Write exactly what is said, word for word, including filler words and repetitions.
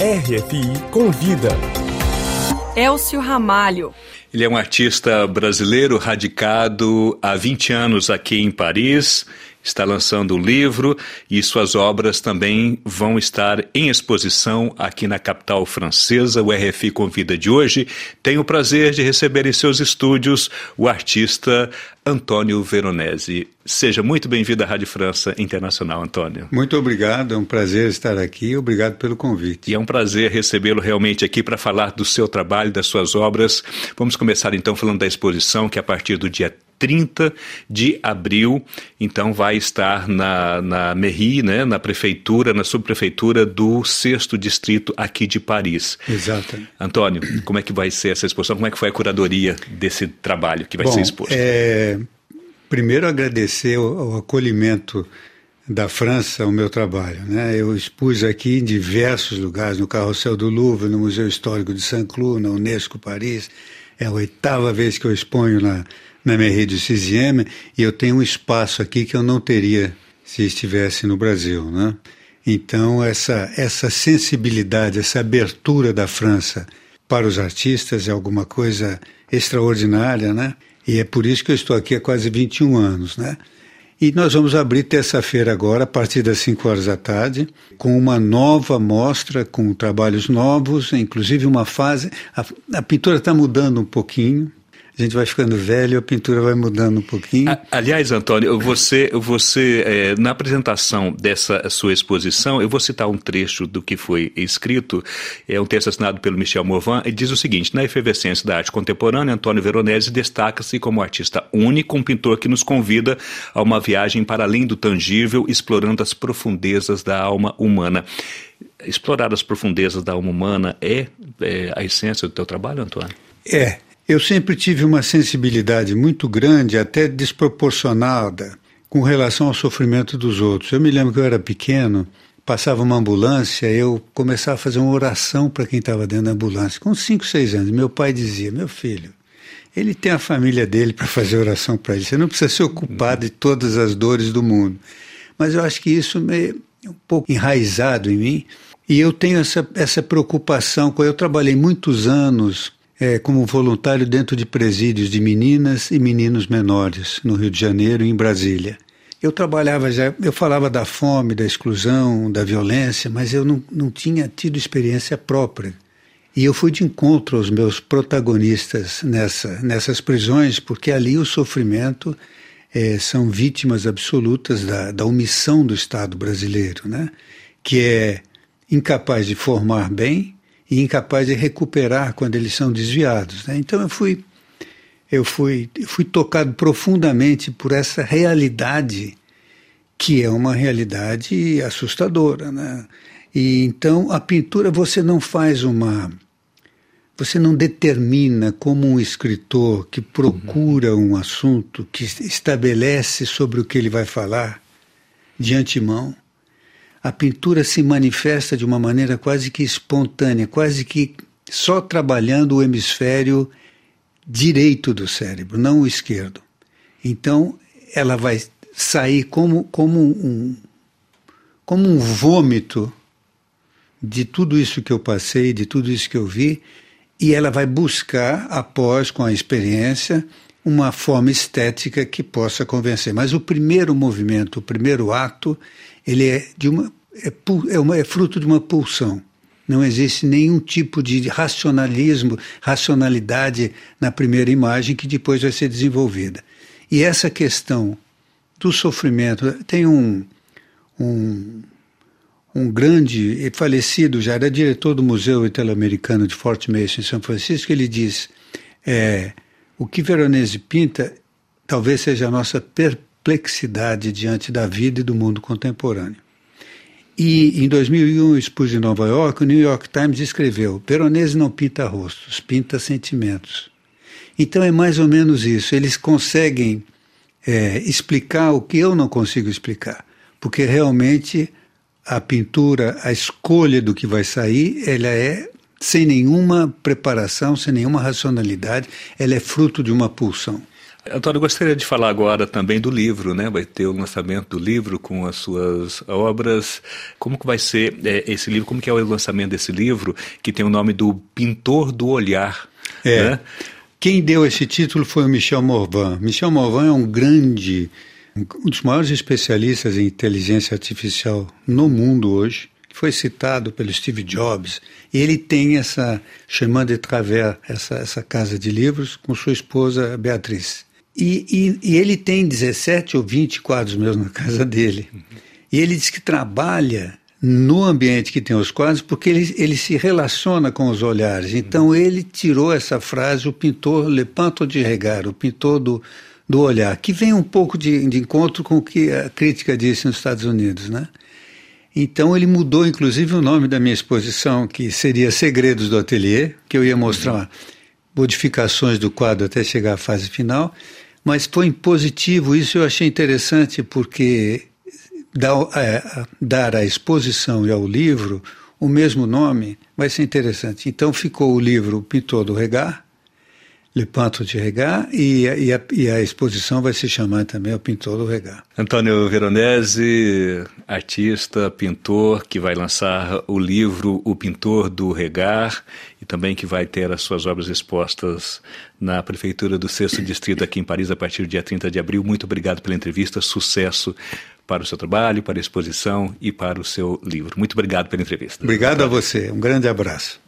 R F I Convida. Elcio Ramalho. Ele é um artista brasileiro radicado há vinte anos aqui em Paris, está lançando um livro e suas obras também vão estar em exposição aqui na capital francesa. O R F I Convida de hoje tem o prazer de receber em seus estúdios o artista Antônio Veronese. Seja muito bem-vindo à Rádio França Internacional, Antônio. Muito obrigado, é um prazer estar aqui, obrigado pelo convite. E é um prazer recebê-lo realmente aqui para falar do seu trabalho, das suas obras. Vamos começar então falando da exposição, que a partir do dia trinta de abril, então vai estar na, na Mairie, né, na prefeitura, na subprefeitura do sexto distrito aqui de Paris. Exato. Antônio, como é que vai ser essa exposição? Como é que foi a curadoria desse trabalho que vai Bom, ser exposto? É... Primeiro, agradecer o, o acolhimento da França ao meu trabalho, né? Eu expus aqui em diversos lugares, no Carrossel do Louvre, no Museu Histórico de Saint-Cloud, na Unesco Paris. É a oitava vez que eu exponho na, na Mairie du Sixième, e eu tenho um espaço aqui que eu não teria se estivesse no Brasil, né? Então, essa, essa sensibilidade, essa abertura da França para os artistas é alguma coisa extraordinária, né? E é por isso que eu estou aqui há quase vinte e um anos, né? E nós vamos abrir terça-feira agora, a partir das cinco horas da tarde, com uma nova mostra, com trabalhos novos, inclusive uma fase... A, a pintura está mudando um pouquinho, a gente vai ficando velho, a pintura vai mudando um pouquinho. Aliás, Antônio, você, você é, na apresentação dessa sua exposição, eu vou citar um trecho do que foi escrito, é um texto assinado pelo Michel Morvan, e diz o seguinte: na efervescência da arte contemporânea, Antônio Veronese destaca-se como artista único, um pintor que nos convida a uma viagem para além do tangível, explorando as profundezas da alma humana. Explorar as profundezas da alma humana é, é a essência do teu trabalho, Antônio? É. Eu sempre tive uma sensibilidade muito grande, até desproporcionada, com relação ao sofrimento dos outros. Eu me lembro que eu era pequeno, passava uma ambulância, eu começava a fazer uma oração para quem estava dentro da ambulância. Com cinco, seis anos, meu pai dizia: meu filho, ele tem a família dele para fazer oração para ele, você não precisa se ocupar de todas as dores do mundo. Mas eu acho que isso é um pouco enraizado em mim, e eu tenho essa, essa preocupação. Eu trabalhei muitos anos É, como voluntário dentro de presídios de meninas e meninos menores, no Rio de Janeiro e em Brasília. Eu trabalhava já, eu falava da fome, da exclusão, da violência, mas eu não, não tinha tido experiência própria. E eu fui de encontro aos meus protagonistas nessa, nessas prisões, porque ali o sofrimento é, são vítimas absolutas da, da omissão do Estado brasileiro, né? Que é incapaz de formar bem e incapaz de recuperar quando eles são desviados, né? Então eu fui, eu fui, eu fui tocado profundamente por essa realidade, que é uma realidade assustadora, né? E então a pintura, você não faz uma... Você não determina como um escritor que procura um assunto, que estabelece sobre o que ele vai falar de antemão. A pintura se manifesta de uma maneira quase que espontânea, quase que só trabalhando o hemisfério direito do cérebro, não o esquerdo. Então, ela vai sair como, como, um, como um vômito de tudo isso que eu passei, de tudo isso que eu vi, e ela vai buscar, após, com a experiência, uma forma estética que possa convencer. Mas o primeiro movimento, o primeiro ato, ele é, de uma, é, é, uma, é fruto de uma pulsão. Não existe nenhum tipo de racionalismo, racionalidade na primeira imagem que depois vai ser desenvolvida. E essa questão do sofrimento, tem um, um, um grande, falecido já, era diretor do Museu Italo-Americano de Fort Mason, em São Francisco, ele diz, é, o que Veronese pinta talvez seja a nossa perplexidade diante da vida e do mundo contemporâneo. E em dois mil e um eu expus em Nova York, o New York Times escreveu: Veronese não pinta rostos, pinta sentimentos. Então é mais ou menos isso, eles conseguem é, explicar o que eu não consigo explicar, porque realmente a pintura, a escolha do que vai sair, ela é sem nenhuma preparação, sem nenhuma racionalidade, ela é fruto de uma pulsão. Antônio, eu gostaria de falar agora também do livro, né? Vai ter o lançamento do livro com as suas obras. Como que vai ser é, esse livro? Como que é o lançamento desse livro, que tem o nome do Pintor do Olhar? É. Né? Quem deu esse título foi o Michel Morvan. Michel Morvan é um grande, um dos maiores especialistas em inteligência artificial no mundo hoje. Foi citado pelo Steve Jobs. E ele tem essa Chemin de Travers, essa, essa casa de livros, com sua esposa Beatriz. E, e, e ele tem dezessete ou vinte quadros meus na casa dele. Uhum. E ele diz que trabalha no ambiente que tem os quadros porque ele, ele se relaciona com os olhares. Então uhum. ele tirou essa frase, o pintor Le Peintre du Regard, o pintor do, do olhar, que vem um pouco de, de encontro com o que a crítica disse nos Estados Unidos, né? Então ele mudou inclusive o nome da minha exposição, que seria Segredos do Atelier, que eu ia mostrar uhum. modificações do quadro até chegar à fase final. Mas foi positivo, isso eu achei interessante, porque dar, é, dar à exposição e ao livro o mesmo nome vai ser interessante. Então ficou o livro Pintor do Regard, Le Peintre du Regard, e, e, a, e a exposição vai se chamar também O Pintor do Regard. Antônio Veronese, artista, pintor, que vai lançar o livro O Pintor do Regard e também que vai ter as suas obras expostas na Prefeitura do sexto Distrito aqui em Paris a partir do dia trinta de abril. Muito obrigado pela entrevista, sucesso para o seu trabalho, para a exposição e para o seu livro. Muito obrigado pela entrevista. Obrigado a você, um grande abraço.